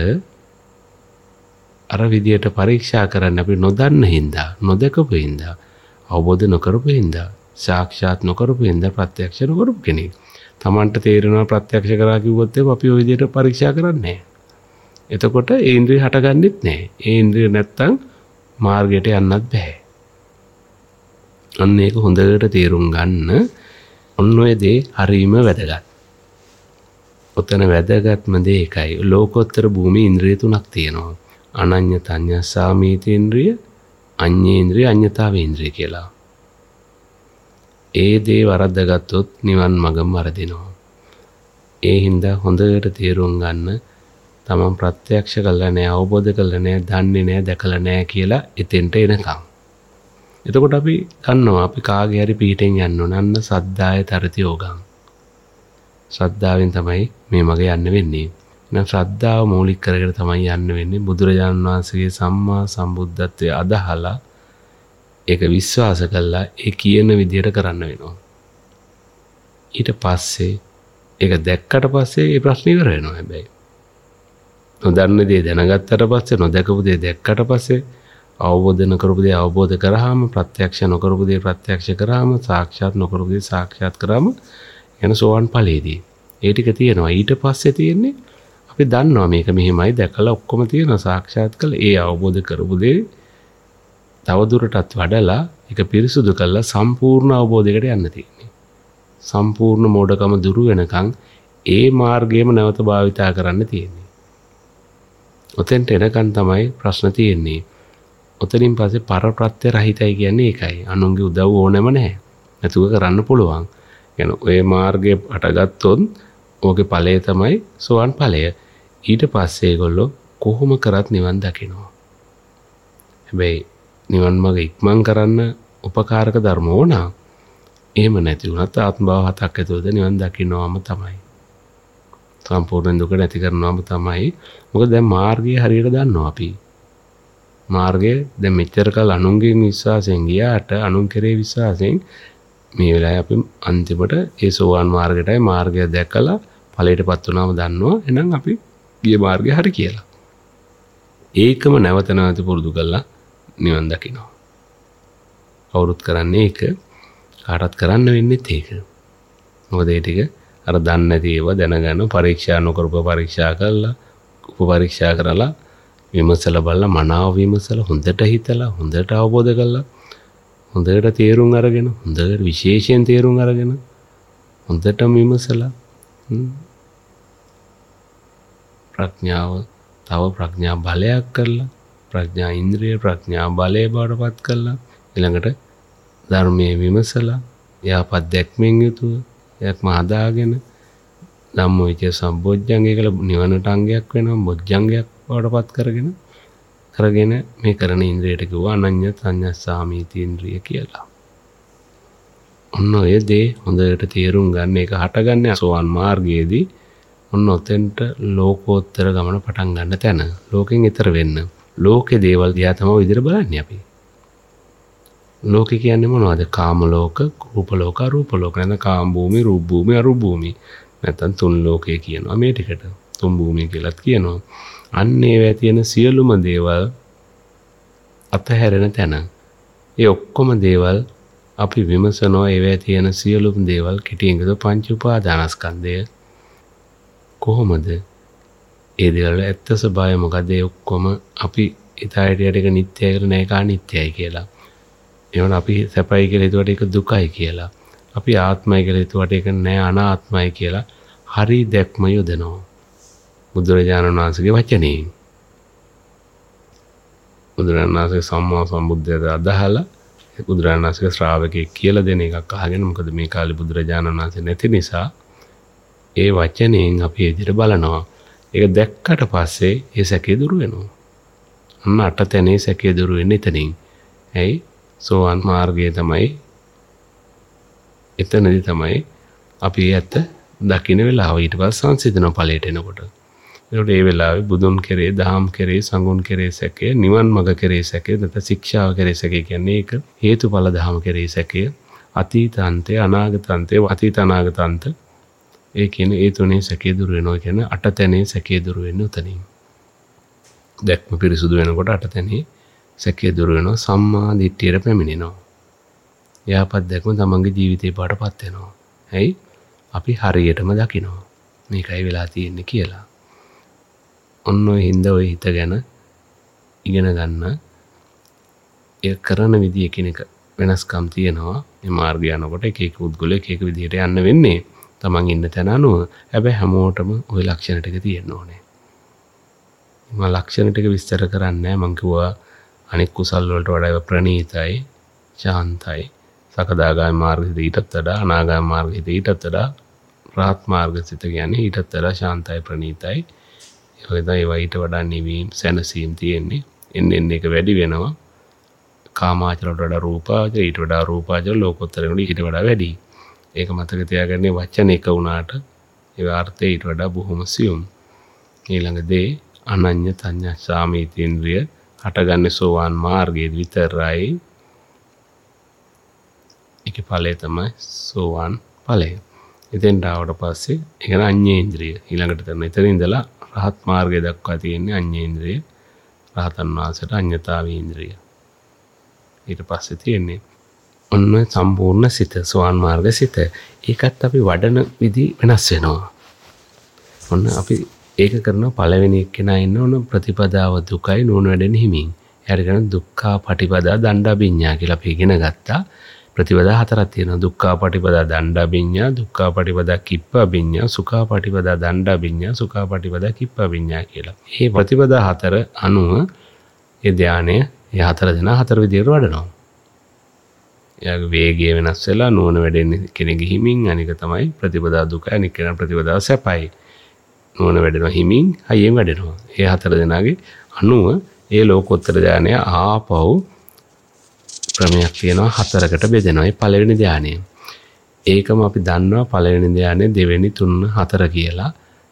අර විදිහට පරීක්ෂා කරන්න අපි නොදන්න හින්දා, නොදකපු හින්දා, අවබෝධ නොකරපු හින්දා, සාක්ෂාත් නොකරපු හින්දා, ප්‍රත්‍යක්ෂ නොකරපු කෙනෙක්. Tamanට තේරෙනවා ප්‍රත්‍යක්ෂ කරා කිව්වොත් අපි ওই විදිහට පරීක්ෂා කරන්නේ නැහැ. එතකොට ඒ ඉන්ද්‍රිය හටගන්නෙත් නැහැ. ඒ ඉන්ද්‍රිය නැත්තම් මාර්ගයට යන්නත් බෑ. අන්න ඒක හොඳට තේරුම් ගන්න. ඔන්න ඔය දේ හරීම වැදගත්. ඔතන වැදගත්ම දේ එකයි. ලෝකෝත්තර භූමි ඉන්ද්‍රිය තුනක් තියෙනවා. අනඤ්‍ය තඤ්ඤ සාමීති ඉන්ද්‍රිය, අඤ්ඤේන්ද්‍රිය, අඤ්ඤතාවේන්ද්‍රිය කියලා. ඒ දේ වරද්දාගත්තොත් නිවන් මඟම වරදිනවා. ඒ හින්දා හොඳට තේරුම් ගන්න. තමන් ප්‍රත්‍යක්ෂ කළා නැහැ, අවබෝධ කළා නැහැ, දන්නේ නැහැ, දැකලා නැහැ කියලා එතෙන්ට එනකම්. එතකොට අපි දන්නවා අපි කාගේ හරි පිටින් යන්න ඕන. අන්න සද්ධාය තරති යෝගං. ශ්‍රද්ධාවෙන් තමයි මේ මග යන්න වෙන්නේ. නම් ශ්‍රද්ධාව මූලික කරගෙන තමයි යන්න වෙන්නේ. බුදුරජාණන් වහන්සේගේ සම්මා සම්බුද්ධත්වයේ අදහලා ඒක විශ්වාස කළා ඒ කියන විදිහට කරන්න වෙනවා. ඊට පස්සේ ඒක දැක්කට පස්සේ ඒ ප්‍රශ්නේ ඉවර වෙනවා. හැබැයි නොදන්න දේ දැනගත්තට පස්සේ, නොදකපු දේ දැක්කට පස්සේ, අවබෝධ නොකරපු දේ අවබෝධ කරාම, ප්‍රත්‍යක්ෂ නොකරපු දේ ප්‍රත්‍යක්ෂ කරාම, සාක්ෂාත් නොකරපු දේ සාක්ෂාත් කරාම යන සෝවන් ඵලයේදී ඒ ටික තියෙනවා. ඊට පස්සේ තියෙන්නේ අපි දන්නවා මේක මෙහෙමයි, දැකලා ඔක්කොම තියෙනවා, සාක්ෂාත් කළා. ඒ අවබෝධ කරපු දේ තවදුරටත් වඩලා ඒක පිරිසුදු කරලා සම්පූර්ණ අවබෝධයකට යන්න තියෙන්නේ. සම්පූර්ණ මෝඩකම දුරු වෙනකන් ඒ මාර්ගයම නැවත භාවිතා කරන්න තියෙන්නේ. ඔතෙන්ට එනකන් තමයි ප්‍රශ්න තියෙන්නේ. ඔතනින් පස්සේ පරප්‍රත්‍ය රහිතයි කියන්නේ ඒකයි. අනුන්ගේ උදව් ඕනෙම නැහැ. නැතුව කරන්න පුළුවන්. يعني ඔය මාර්ගය අටගත්තොත් ඕකේ ඵලය තමයි සෝවන් ඵලය. ඊට පස්සේ ඒගොල්ලෝ කොහොම කරත් නිවන් දකිනවා. හැබැයි නිවන් මාර්ග ඉක්මන් කරන්න උපකාරක ධර්ම ඕන. එහෙම නැති වුණත් ආත්ම භාව හතක් ඇතුළත නිවන් දකින්නවම තමයි. සම්පූර්ණ දුක නැති කරනවාම තමයි. මොකද දැන් මාර්ගය හරියට දන්නවා අපි. මාර්ගය දැන් මෙච්චර කල් අනුන්ගෙන් විශ්වාසයෙන් ගියාට අනුන් කෙරේ විශ්වාසයෙන් මේ වෙලාවේ අපි අන්තිමට ඒ සෝවාන් මාර්ගයටයි මාර්ගය දැකලා ඵලයටපත් වුණාම දන්නවා එහෙනම් අපි ගිය මාර්ගය හරි කියලා. ඒකම නැවත නැවත පුරුදු කරලා නිවන් දකිනවා. කවුරුත් කරන්නේ ඒක. කාටත් කරන්න වෙන්නේ ඒක. මොකද ඒ ටික අර දන්නේ නැති ඒවා දැනගන්න පරීක්ෂා නොකරපු පරීක්ෂා කරලා උපපරීක්ෂා කරලා විමසලා බලලා මනාව විමසලා හොඳට හිතලා හොඳට අවබෝධ කරලා හොඳට තේරුම් අරගෙන හොඳට විශේෂයෙන් තේරුම් අරගෙන හොඳට විමසලා ප්‍රඥාව තව ප්‍රඥා බලයක් කරලා ප්‍රඥා ඉන්ද්‍රිය ප්‍රඥා බලය බවට පත් කරලා ඊළඟට ධර්මයේ විමසලා යහපත් දැක්මෙන් යුතුව එයක්ම හදාගෙන ධම්මවිචය සම්බොජ්ජංගය කියලා නිවනට අංගයක් වෙනවා බොජ්ජංගයක් බවට පත් කරගෙන මේ කරන ඉන්ද්‍රියට කිව්වා අනඤ්ඤ සංඤස්සාමීති ඉන්ද්‍රිය කියලා. ඔන්න ඔය දේ හොඳට තේරුම් ගන්න එක හටගන්නේ සෝවාන් මාර්ගයේදී ඔන්න ඔතෙන්ට ලෝකෝත්තර ගමන පටන් ගන්න තැන. ලෝකෙන් ඈතර වෙන්න. ලෝකේ දේවල් දිහා තමයි විදිහට බලන්නේ අපි. ලෝකේ කියන්නේ මොනවද? කාම ලෝක, රූප ලෝක, අරූප ලෝක. නැත්නම් කාම භූමි, රූප භූමි, අරූප භූමි. නැත්නම් තුන් ලෝකේ කියනවා මේ ටිකට. තුන් භූමිය කියලාත් කියනවා. අන්න ඒවැ තියෙන සියලුම දේවල් අතහැරෙන තැන. ඒ ඔක්කොම දේවල් අපි විමසනවා ඒවැ තියෙන සියලුම දේවල් කෙටියෙන් කියතොත් පංච උපාදානස්කන්ධය කොහොමද? ඒ දේවල් ඇත්ත ස්වභාවය මොකද? ඒ ඔක්කොම අපි ඊටයට එක නිට්ටයයි කියලා නෑ කා නිට්ටයයි කියලා. එවන අපි සැපයි කියලා හිතුවට ඒක දුකයි කියලා. අපි ආත්මයි කියලා හිතුවට ඒක නෑ අනාත්මයි කියලා හරි දැක්ම යොදනවා. බුදුරජාණන් වහන්සේගේ වචනේ. බුදුරජාණන් වහන්සේ සම්මා සම්බුද්ධයාට අදහලා බුදුරජාණන් වහන්සේගේ ශ්‍රාවකෙක් කියලා දෙන එකක් අහගෙන මොකද මේ කාලේ බුදුරජාණන් වහන්සේ නැති නිසා ඒ වචනයෙන් අපි එදිට බලනවා. ඒක දැක්කට පස්සේ ඒ සැකේ දුරු වෙනවා. අන්න අටතැනේ සැකේ දුරු වෙන්නේ එතනින්. ඇයි? සෝවාන් මාර්ගයේ තමයි එතනදී තමයි අපි ඇත්ත දකින්න වෙලාව ඊට පස්සේ සංසිඳන ඵලයට එනකොට. ඒකට ඒ වෙලාවේ බුදුන් කෙරේ, දහම් කෙරේ, සංඝුන් කෙරේ සැකේ, නිවන් මඟ කෙරේ සැකේ, නැත්නම් ශික්ෂාව කෙරේ සැකේ කියන්නේ ඒක හේතුඵල දහම් කෙරේ සැකේ, අතීතාන්තේ, අනාගතාන්තේ, අතීත අනාගතාන්ත ඒ කියන්නේ ඒ තුනේ සැකේ දුර වෙනවා කියන්නේ අටතැනේ සැකේ දුර වෙන්නේ උතනින්. දැක්ම පිරිසුදු වෙනකොට අටතැනේ සැකේ දුර වෙනවා සම්මා දිට්ඨියට පැමිණෙනවා. යහපත් දැක්ම තමන්ගේ ජීවිතේ පාටපත් වෙනවා. ඇයි? අපි හරියටම දකිනවා. මේකයි වෙලා තියෙන්නේ කියලා. ඔන්න ඔය හින්දා ඔය හිත ගැන ඉගෙන ගන්න ඒ කරන විදිය කෙනෙක් වෙනස්කම් තියෙනවා. මේ මාර්ගය යනකොට එක එක උද්ගල එක එක විදියට යන්න වෙන්නේ. තමන් ඉන්න තැන අනුව. හැබැයි හැමෝටම ওই ලක්ෂණ ටික තියෙන්න ඕනේ. මම ලක්ෂණ ටික විස්තර කරන්නේ මම කිව්වා අනික් කුසල් වලට වඩා ප්‍රණීතයි, ශාන්තයි. සකදාගාමී මාර්ගයේ ඊටත් වඩා අනාගාමී මාර්ගයේ ඊටත් වඩා රාහත් මාර්ගසිත කියන්නේ ඊටත් වඩා ශාන්තයි ප්‍රණීතයි. ඒ වගේ ඊට වඩා නිවීම සැනසීම තියෙන්නේ. එන්න එක වැඩි වෙනවා. කාමාචරයට වඩා රූපාචර ඊට වඩා රූපාචර ලෝකෝත්තරේට ඊට වඩා වැඩි. ඒක මතක තියාගන්නේ වචන එක වුණාට ඒ අර්ථය ඊට වඩා බොහොම සියුම්. ඊළඟ දේ අනඤ්ඤ සංඤ්ඤාසාමීති ඉන්ද්‍රිය හටගන්නේ සෝවාන් මාර්ගයේ විතරයි. ඒකේ ඵලය තමයි සෝවාන් ඵලය. ඉතින් ආවට පස්සේ ඒක අඤ්ඤේන්ද්‍රිය ඊළඟට කරන ඉතින් ඉඳලා රහත් මාර්ගය දක්වා තියෙන්නේ අඤ්ඤේන්ද්‍රිය. රහතන් වහන්සේට අඤ්ඤතාවීන්ද්‍රිය. ඊට පස්සේ තියෙන්නේ ඔන්න සම්පූර්ණ සිත සෝවාන් මාර්ග සිත. ඒකත් අපි වඩන විදි වෙනස් වෙනවා. ඔන්න අපි ඒක කරන පළවෙනි එක්කෙනා ඉන්න ඕන ප්‍රතිපදාව දුකයි නෝන වැඩෙන හිමින්. එයාට කියන දුක්ඛා පටිපදා දණ්ඩාභිඤ්ඤා කියලා අපි ඉගෙන ගත්තා. ප්‍රතිපදා හතරක් තියෙනවා. දුක්ඛා පටිපදා දණ්ඩාභිඤ්ඤා, දුක්ඛා පටිපදා කිප්පාභිඤ්ඤා, සුඛා පටිපදා දණ්ඩාභිඤ්ඤා, සුඛා පටිපදා කිප්පාභිඤ්ඤා කියලා. මේ ප්‍රතිපදා හතර අනුව ඒ ධානය ඒ හතර දෙනා හතර විදියට වඩනවා. එයාගේ වේගය වෙනස් වෙලා නෝන වැඩෙන්නේ කෙනෙක්ගේ හිමින්. අනික තමයි ප්‍රතිපදා දුකයි, අනික කෙනා ප්‍රතිපදාව සැපයි. නෝන වැඩෙනවා හිමින්, හයියෙන් වැඩෙනවා. ඒ හතර දෙනාගේ අනුව ඒ ලෝකෝත්තර ධානය ආපහු ක්‍රමයක් තියෙනවා හතරකට බෙදෙනවා. ඒ පළවෙනි ධානය. ඒකම අපි දන්නවා පළවෙනි ධානය, දෙවෙනි, තුන, හතර කියලා.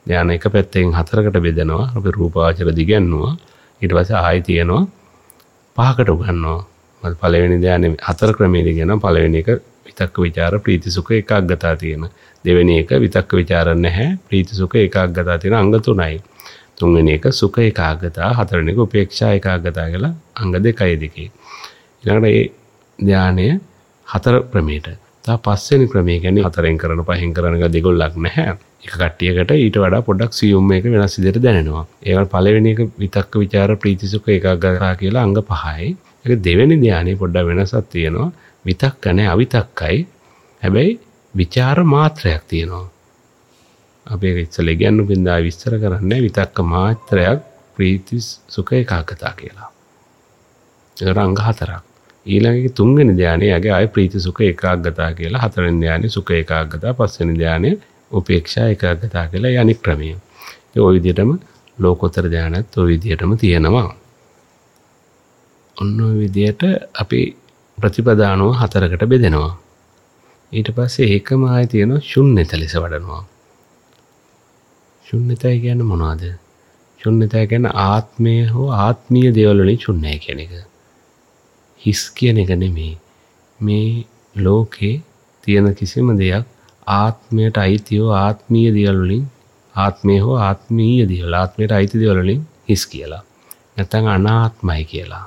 ධ්‍යාන එක පැත්තෙන් 4කට බෙදනවා. අපි රූපාවචර දිගන්නවා. ඊට පස්සේ ආයි තියෙනවා 5කට උගන්වනවා. මම පළවෙනි ධ්‍යානෙ 4 ක්‍රමයේදී කියනවා. පළවෙනි එක විතක්ක ਵਿਚාර ප්‍රීති සුඛ ඒකාග්‍රතාව තියෙන. දෙවෙනි එක විතක්ක ਵਿਚාර නැහැ. ප්‍රීති සුඛ ඒකාග්‍රතාව තියෙන අංග 3යි. තුන්වෙනි එක සුඛ ඒකාග්‍රතාව, හතරවෙනි එක උපේක්ෂා ඒකාග්‍රතාව කියලා අංග 2යි දෙකේ. ඊළඟට මේ ධානය 4 ක්‍රමයකට. තව පස්වෙනි ක්‍රමය කියන්නේ 4ෙන් කරන 5ෙන් කරන එක දෙගොල්ලක් නැහැ. එක කට්ටියකට ඊට වඩා පොඩ්ඩක් සියුම් එක වෙනස් විදිහට දැනෙනවා. ඒකට පළවෙනි එක විතක්ක ਵਿਚාර ප්‍රීති සුඛ ඒකාග්‍රතාව කියලා අංග 5යි. ඒක දෙවෙනි ධානයේ පොඩ්ඩක් වෙනසක් තියෙනවා. විතක්ක නැහැ අවිතක්කයි. හැබැයි ਵਿਚාර මාත්‍රයක් තියෙනවා. අපි ඒක ඉස්සෙල්ලා ඉගෙනු බින්දා විස්තර කරන්නේ විතක්ක මාත්‍රයක් ප්‍රීති සුඛ ඒකාග්‍රතාව කියලා. ඒක අංග 4ක්. ඊළඟ තුන්වෙනි ධානයේ යගේ ආය ප්‍රීති සුඛ ඒකාග්‍රතාව කියලා, හතරවෙනි ධානයේ සුඛ ඒකාග්‍රතාව, පස්වෙනි ධානයේ උපේක්ෂා ඒකාග්‍රතාව කියලා යනික් ක්‍රමය. ඒ ওই විදිහටම ලෝකෝත්තර ධානයත් ওই විදිහටම තියෙනවා. ඔන්න ඔය විදිහට අපි ප්‍රතිපදානුව 4කට බෙදෙනවා. ඊට පස්සේ ඒකම ආයේ තියෙනවා ශුන්්‍යත ලෙස වඩනවා. ශුන්්‍යතය කියන්නේ මොනවද? ශුන්්‍යතය කියන්නේ ආත්මය හෝ ආත්මීය දේවල් වලින් ශුන්‍යයි කියන එක. හිස් කියන එක නෙමෙයි. මේ ලෝකේ තියෙන කිසිම දෙයක් ආත්මයට අයිතිව ආත්මීය දේවල් වලින්, ආත්මය හෝ ආත්මීය දේවල්, ආත්මයට අයිති දේවල් වලින් හිස් කියලා. නැත්නම් අනාත්මයි කියලා.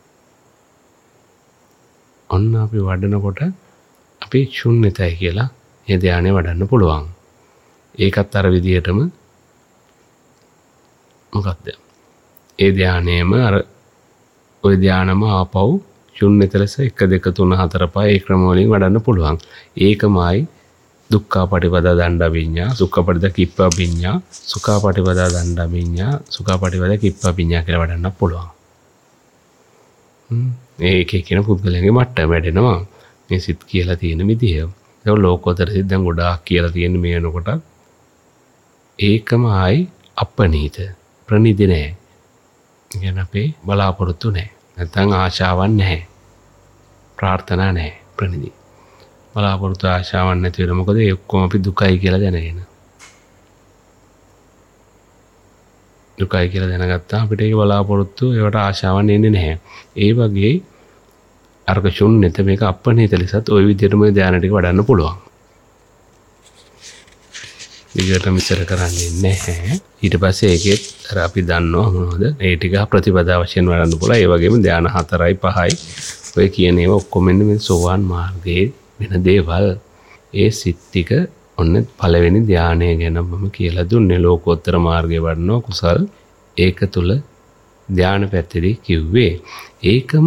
ඔන්න අපි වඩනකොට අපි ශුන්්‍යතය කියලා මේ ධානය වඩන්න පුළුවන්. ඒකත් අර විදිහටම මොකක්ද? ඒ ධානයේම අර ওই ධානම ආපහු ශුන්්‍යත ලෙස 1 2 3 4 5 ඒ ක්‍රම වලින් වඩන්න පුළුවන්. ඒකමයි දුක්ඛාපටිපදා දණ්ඩවිඤ්ඤා, සුඛාපටිපදා කිප්පවිඤ්ඤා, සුඛාපටිපදා දණ්ඩවිඤ්ඤා, සුඛාපටිපදා කිප්පවිඤ්ඤා කියලා වඩන්න පුළුවන්. ඒකේ කියන පුද්ගලයන්ගේ මට්ටම වැඩෙනවා. මේ සිත් කියලා තියෙන විදිය. ඒක ලෝකෝත්තර සිත් දැන් ගොඩාක් කියලා තියෙන මේ වෙනකොට ඒකම ආයි අපනීත ප්‍රනිදි නැහැ. කියන අපේ බලාපොරොත්තු නැහැ. නැත්නම් ආශාවක් නැහැ. ප්‍රාර්ථනා නැහැ. ප්‍රනිදි. බලාපොරොත්තු ආශාවක් නැති වෙන මොකද ඒ ඔක්කොම අපි දුකයි කියලා දැනගෙන. දුකයි කියලා දැනගත්තා අපිට ඒක බලාපොරොත්තු ඒවට ආශාවක් එන්නේ නැහැ. ඒ වගේ අර්ග ශුන්්‍යත මේක අපනීත ලෙසත් ওই විදිහටම ධානය ටික වඩන්න පුළුවන්. විදිහටම ඉස්සර කරන්නේ නැහැ. ඊට පස්සේ ඒකෙත් අර අපි දන්නවා මොනවද? ඒ ටික ප්‍රතිපදා වශයෙන් වඩන්න පුළුවන්. ඒ වගේම ධාන 4යි 5යි ඔය කියන ඒවා ඔක්කොම මේ සෝවාන් මාර්ගයේ වෙන දේවල්. ඒ සිත් ටික ඔන්න පළවෙනි ධානය ගැන මම කියලා දුන්නේ. ලෝකෝත්තර මාර්ගයේ වඩනවා කුසල්. ඒක තුල ධාන පැත්තේදී කිව්වේ. ඒකම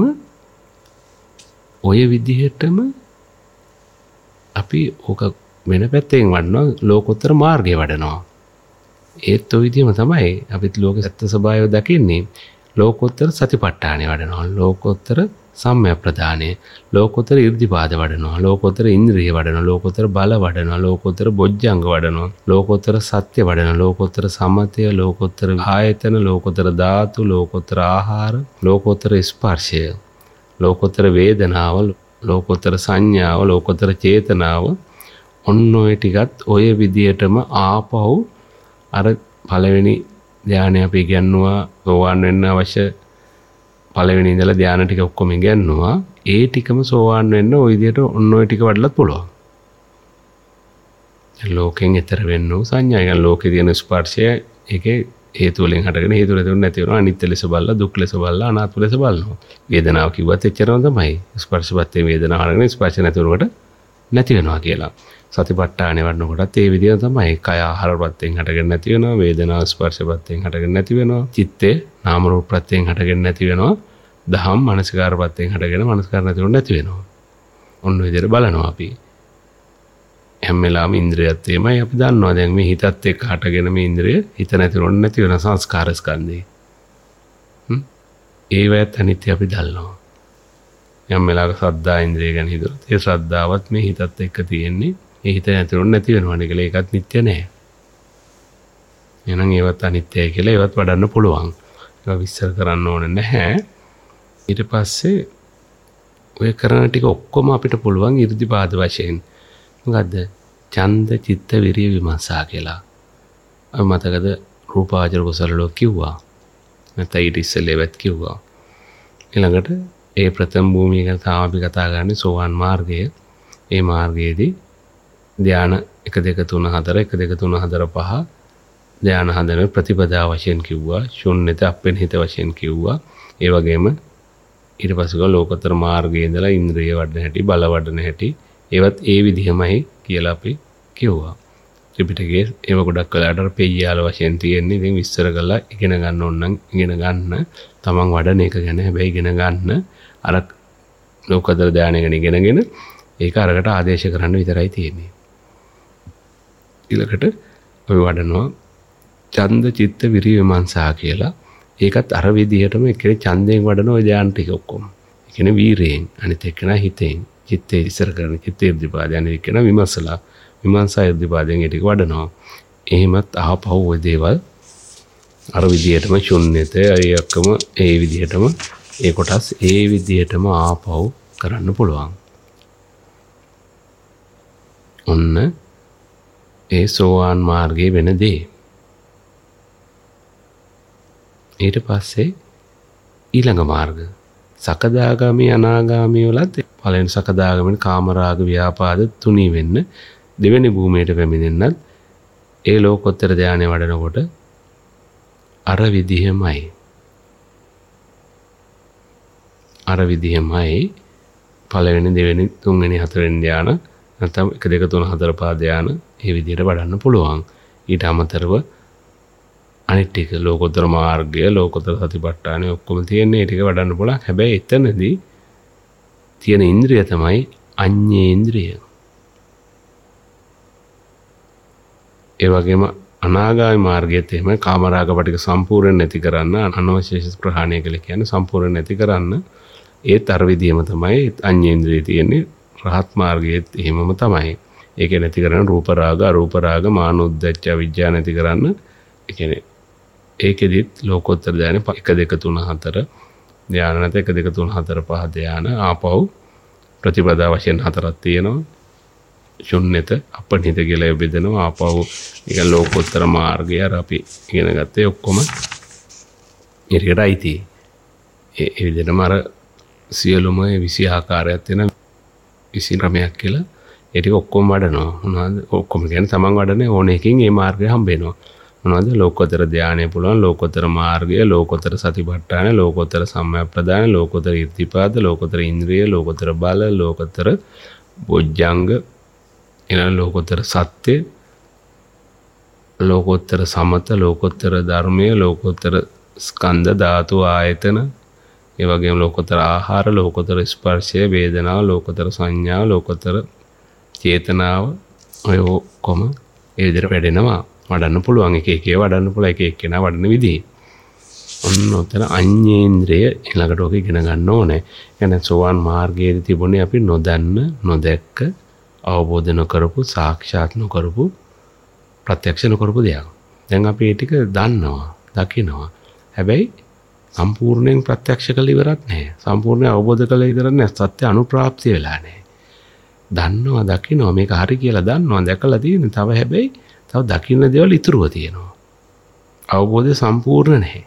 ඔය විදිහටම අපි ඕක වෙන පැත්තෙන් වඩනවා ලෝකෝත්තර මාර්ගයේ වඩනවා. ඒත් ඔය විදිහම තමයි අපිත් ලෝක සත්‍ය ස්වභාවය දකින්නේ. ලෝකෝත්තර සතිපට්ඨානෙ වඩනවා. ලෝකෝත්තර සම්‍යක් ප්‍රදානය, ලෝකෝත්තර ඉර්ධිපාද වඩනවා, ලෝකෝත්තර ඉන්ද්‍රිය වඩනවා, ලෝකෝත්තර බල වඩනවා, ලෝකෝත්තර බොජ්ජංග වඩනවා, ලෝකෝත්තර සත්‍ය වඩනවා, ලෝකෝත්තර සමතය, ලෝකෝත්තර ආයතන, ලෝකෝත්තර ධාතු, ලෝකෝත්තර ආහාර, ලෝකෝත්තර ස්පර්ශය, ලෝකෝත්තර වේදනාව, ලෝකෝත්තර සංඥාව, ලෝකෝත්තර චේතනාව. ඔන්න ඔය ටිකත් ඔය විදියටම ආපහු අර පළවෙනි ධානය අපි ඉගෙනුවා සෝවාන් වෙන්න අවශ්‍ය පළවෙනි ඉඳලා ධානය ටික ඔක්කොම ඉගෙනුවා. ඒ ටිකම සෝවාන් වෙන්න ওই විදියට ඔන්න ඔය ටික වඩලත් පුළුවන්. ලෝකෙන් ඈතර වෙන්න සංඥා කියන ලෝකේ තියෙන ස්පර්ශය ඒකේ හේතු වලින් හටගෙන හේතු නැතුව නැති වෙනවා. අනිත්‍ය ලෙස බලලා, දුක් ලෙස බලලා, අනාත්ම ලෙස බලනවා. වේදනාව කිව්වත් එච්චරම තමයි. ස්පර්ශපත්තේ වේදනාව හටගෙන ස්පර්ශ නැති වෙනකොට නැති වෙනවා කියලා. සතිපට්ඨානෙ වඩනකොටත් ඒ විදිහ තමයි. කය ආහාරපත්තෙන් හටගෙන නැති වෙනවා, වේදනාව ස්පර්ශපත්තෙන් හටගෙන නැති වෙනවා, චිත්තේ නාම රූප ප්‍රත්‍යයෙන් හටගෙන නැති වෙනවා, දහම් මනසිකාරපත්තෙන් හටගෙන මනසිකාර නැතිවෙන්න නැති වෙනවා. ඔන්න ඔය විදිහට බලනවා අපි. හැම වෙලාවෙම ඉන්ද්‍රියත් එමය අපි දන්නවා. දැන් මේ හිතත් එක්ක හටගෙන මේ ඉන්ද්‍රිය හිත නැතිවෙන්න නැති වෙන සංස්කාර ස්කන්ධේ. ඒවත් අනිත්‍ය අපි දන්නවා. යම් වෙලාවක ශ්‍රද්ධා ඉන්ද්‍රිය ගැන හිතුවොත් ඒ ශ්‍රද්ධාවත් මේ හිතත් එක්ක තියෙන්නේ. ඒ හිත නැතිවෙන්න නැති වෙනවනේ කියලා ඒකත් නිට්ටය නෑ. එහෙනම් ඒවත් අනිත්‍යයි කියලා ඒවත් වඩන්න පුළුවන්. ඒක විස්තර කරන්න ඕනේ නැහැ. ඊට පස්සේ ඔය කරන ටික ඔක්කොම අපිට පුළුවන් 이르දිපාද වශයෙන්. මොකද්ද? ඡන්ද චිත්ත විරිය විමර්ශා කියලා. මතකද රූපාවචර කුසලලෝ කිව්වා. නැත්නම් ඊට ඉස්සෙල්ලේවත් කිව්වා. ඊළඟට ඒ ප්‍රථම භූමිය ගැන තාම අපි කතා කරන්නේ සෝවාන් මාර්ගය. ඒ මාර්ගයේදී ධාන 1 2 3 4 1 2 3 4 5 ධාන හඳන ප්‍රතිපදා වශයෙන් කිව්වා. ශුන්්‍යත අපෙන්හිත වශයෙන් කිව්වා. ඒ වගේම ඊට පස්සේ ලෝකෝත්තර මාර්ගයේ ඉඳලා ඉන්ද්‍රිය වඩන හැටි, බල වඩන හැටි ඒවත් ඒ විදිහමයි කියලා අපි කිව්වා. ත්‍රිපිටකයේ ඒව ගොඩක් වෙලාට පෙయ్యాల වශයෙන් තියෙන්නේ. ඉතින් විස්තර කරලා ඉගෙන ගන්න ඕන නම් ඉගෙන ගන්න. තමන් වඩන එක ගැන හැබැයි ඉගෙන ගන්න. අර ලෝකෝත්තර ධානය ගැන ඉගෙනගෙන ඒක අරකට ආදේශ කරන්න විතරයි තියෙන්නේ. ඊළඟට ඔය වඩනවා ඡන්ද චිත්ත විරිය විමර්ශා කියලා. ඒකත් අර විදිහටම ඒකේ ඡන්දයෙන් වඩන ඔය ධාන ටික ඔක්කොම. ඒ කියන්නේ වීරයෙන්, අනිත් එක්කන හිතෙන්, චිත්තේ ඉස්සර කරන චිත්තේ ඉර්ධිපාදය, අනිත් එක්කන විමර්ශලා, විමර්ශා ඉර්ධිපාදයෙන් ඒ ටික වඩනවා. එහෙමත් ආපහු ඔය දේවල් අර විදිහටම ශුන්්‍යතය අයකම ඒ විදිහටම ඒ කොටස් ඒ විදිහටම ආපහු කරන්න පුළුවන්. ඔන්න ඒ සෝවාන් මාර්ගයේ වෙන දේ. ඊට පස්සේ ඊළඟ මාර්ග සකදාගාමී අනාගාමී වලත් පළවෙනි සකදාගාමී කාමරාග ව්‍යාපාද තුනී වෙන්න දෙවෙනි භූමියට පැමිණෙන්නත් ඒ ලෝකෝත්තර ධානය වඩනකොට අර විදිහමයි පළවෙනි දෙවෙනි තුන්වෙනි හතරවෙනි ධාන නැත්නම් 1 2 3 4 5 ධාන මේ විදිහට වඩන්න පුළුවන්. ඊට අමතරව අනිත් ටික ලෝකෝත්තර මාර්ගය, ලෝකෝත්තර සතිපට්ඨානය ඔක්කොම තියෙන්නේ ඒ ටික වඩන්න පුළුවන්. හැබැයි එතනදී තියෙන ඉන්ද්‍රිය තමයි අඤ්ඤේන්ද්‍රිය. ඒ වගේම අනාගාමී මාර්ගයේත් එහෙම කාමරාග පිටික සම්පූර්ණ නැති කරන්න, අනවශ්‍ය ප්‍රහාණය කියලා කියන්නේ සම්පූර්ණ නැති කරන්න ඒත් අර විදියම තමයි අඤ්ඤේන්ද්‍රිය තියෙන්නේ. රහත් මාර්ගයේත් එහෙමම තමයි. ඒක නැති කරන රූප රාග, අරූප රාග, මානෝද්දච්ච විඥා නැති කරන්න. ඒ කියන්නේ ඒකෙදිත් ලෝකෝත්තර ධානය 1 2 3 4 ධාන නැත 1 2 3 4 5 ධාන ආපහු ප්‍රතිපදා වශයෙන් 4ක් තියෙනවා. ශුන්්‍යත අපනිත කියලා බෙදෙනවා. ආපහු ඒක ලෝකෝත්තර මාර්ගය අර අපි ඉගෙන ගත්තේ ඔක්කොම ඉරියටයි. ඒ විදිහටම අර සියලුම 20 ආකාරයක් තියෙන 20 ක්‍රමයක් කියලා ඒ ටික ඔක්කොම වඩනවා. මොනවද ඔක්කොම කියන්නේ තමන් වඩන්නේ ඕන එකකින් මේ මාර්ගය හම්බ වෙනවා. මොනවද ලෝකෝත්තර ධානය පුළුවන්, ලෝකෝත්තර මාර්ගය, ලෝකෝත්තර සතිපට්ඨාන, ලෝකෝත්තර සම්මප්‍රදාන, ලෝකෝත්තර ඉර්ධිපාද, ලෝකෝත්තර ඉන්ද්‍රිය, ලෝකෝත්තර බල, ලෝකෝත්තර බොජ්ජංග, එන ලෝකෝත්තර සත්‍ය, ලෝකෝත්තර සමත, ලෝකෝත්තර ධර්මය, ලෝකෝත්තර ස්කන්ධ ධාතු ආයතන, ඒ වගේම ලෝකෝත්තර ආහාර, ලෝකෝත්තර ස්පර්ශය, වේදනාව, ලෝකෝත්තර සංඥාව, ලෝකෝත්තර චේතනාව ඔය ඔක්කොම ඒ විදිහට වැඩෙනවා. වඩන්න පුළුවන් එක එකේ වඩන්න පුළුවන් එක එක්කෙනා වඩන විදිහ. ඔන්න ඔතන අඤ්ඤේන්ද්‍රය ඊළඟට ඔක ඉගෙන ගන්න ඕනේ. يعني සෝවාන් මාර්ගයේදී තිබුණේ අපි නොදන්න, නොදැක්ක, අවබෝධ නොකරපු, සාක්ෂාත් නොකරපු, ප්‍රත්‍යක්ෂ නොකරපු දෙයක්. දැන් අපි ඒ ටික දන්නවා, දකිනවා. හැබැයි සම්පූර්ණයෙන් ප්‍රත්‍යක්ෂ කළ ඉවරක් නැහැ. සම්පූර්ණයෙන් අවබෝධ කළ ඉවරක් නැහැ. සත්‍ය අනුප්‍රාප්තිය වෙලා නැහැ. දන්නවා, දකිනවා, මේක හරි කියලා දන්නවා, දැකලා තියෙන. තව හැබැයි තව දකින්න දේවල් ඉතුරුව තියෙනවා. අවබෝධය සම්පූර්ණ නැහැ.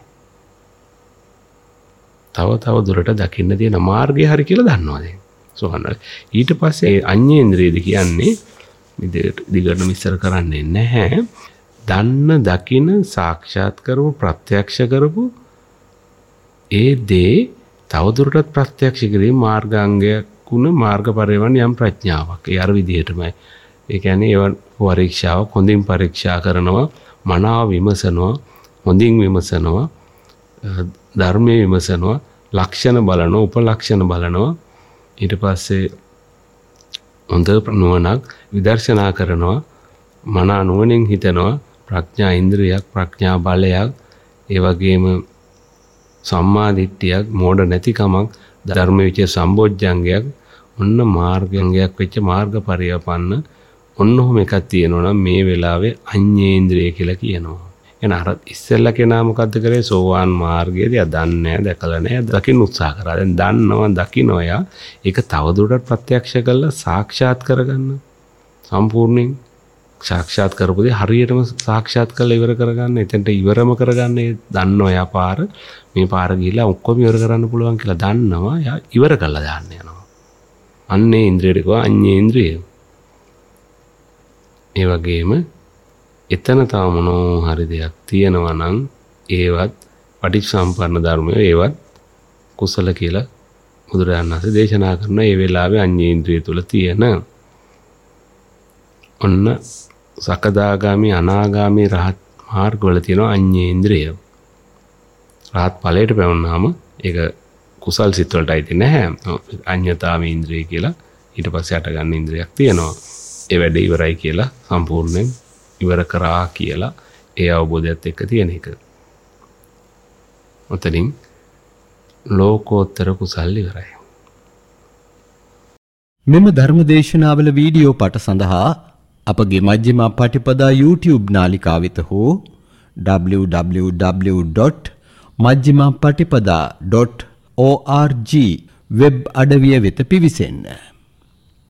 තව දුරට දකින්න තියෙන මාර්ගය හරි කියලා දන්නවා දැන්. සෝහන. ඊට පස්සේ අඤ්ඤේන්ද්‍රියද කියන්නේ දිගට විස්තර කරන්නේ නැහැ. දන්න, දකින, සාක්ෂාත් කරපු, ප්‍රත්‍යක්ෂ කරපු ඒ දේ තව දුරටත් ප්‍රත්‍යක්ෂ කිරීම මාර්ගාංගයක් වුණ මාර්ගපරිවර්ණ යම් ප්‍රඥාවක්. ඒ අර විදිහටමයි. ඒ කියන්නේ ඒව පරීක්ෂාවක් හොඳින් පරීක්ෂා කරනවා, මනාව විමසනවා, හොඳින් විමසනවා, ධර්මයේ විමසනවා, ලක්ෂණ බලනවා, උපලක්ෂණ බලනවා. ඊට පස්සේ හොඳ නුවණක් විදර්ශනා කරනවා, මනා නුවණින් හිතනවා, ප්‍රඥා ඉන්ද්‍රියක්, ප්‍රඥා බලයක්, ඒ වගේම සම්මා දිට්ඨියක්, මෝඩ නැතිකමක්, ධර්ම විචේ සම්බොජ්ජංගයක්, ඔන්න මාර්ගංගයක් වෙච්ච මාර්ගපරිවපන්න ඔන්න ඔහොම එකක් තියෙනවා නම් මේ වෙලාවේ අඤ්ඤේන්ද්‍රිය කියලා කියනවා. එහෙනම් අර ඉස්සෙල්ලා කෙනා මොකද්ද කරේ? සෝවාන් මාර්ගයේදී දන්නේ නැහැ, දැකලා නැහැ, දකින්න උත්සාහ කරා. දැන් දන්නවා, දකින්නවා යා. ඒක තවදුරටත් ප්‍රත්‍යක්ෂ කරලා සාක්ෂාත් කරගන්න. සම්පූර්ණයෙන් සාක්ෂාත් කරපුදී හරියටම සාක්ෂාත් කරලා ඉවර කරගන්න, එතනට ඉවරම කරගන්න දන්නවා. යා පාර මේ පාර ගිහිලා ඔක්කොම ඉවර කරන්න පුළුවන් කියලා දන්නවා. යා ඉවර කරලා දාන්න යනවා. අන්නේ ඉන්ද්‍රියට කියවා අඤ්ඤේන්ද්‍රිය. ඒ වගේම එතන තව මොනෝ හරි දෙයක් තියෙනවා නම් ඒවත් පටිච්චසමුප්පන්න ධර්මය, ඒවත් කුසල කියලා බුදුරජාණන් වහන්සේ දේශනා කරන ඒ වෙලාවේ අඤ්ඤේන්ද්‍රිය තුල තියෙන ඔන්න සකදාගාමි අනාගාමි රහත් මාර්ගවල තියෙන අඤ්ඤේන්ද්‍රිය. රහත් ඵලයට පැවුනහම ඒක කුසල් සිත් වලට අයිති නැහැ. අඤ්ඤතාම ඉන්ද්‍රිය කියලා ඊට පස්සේ අට ගන්න ඉන්ද්‍රියක් තියෙනවා. ඒ වැඩේ ඉවරයි කියලා සම්පූර්ණයෙන් ඉවර කරා කියලා ඒ අවබෝධයත් එක්ක තියෙන එක. උතනින් ලෝකෝත්තර කුසල් ඉවරයි. මෙම ධර්මදේශනාවල වීඩියෝ පට සඳහා අපගේ මජ්ක්‍ධිම පටිපදා YouTube නාලිකාව වෙත හෝ www.majjhimapaටිපදා.org වෙබ් අඩවිය වෙත පිවිසෙන්න.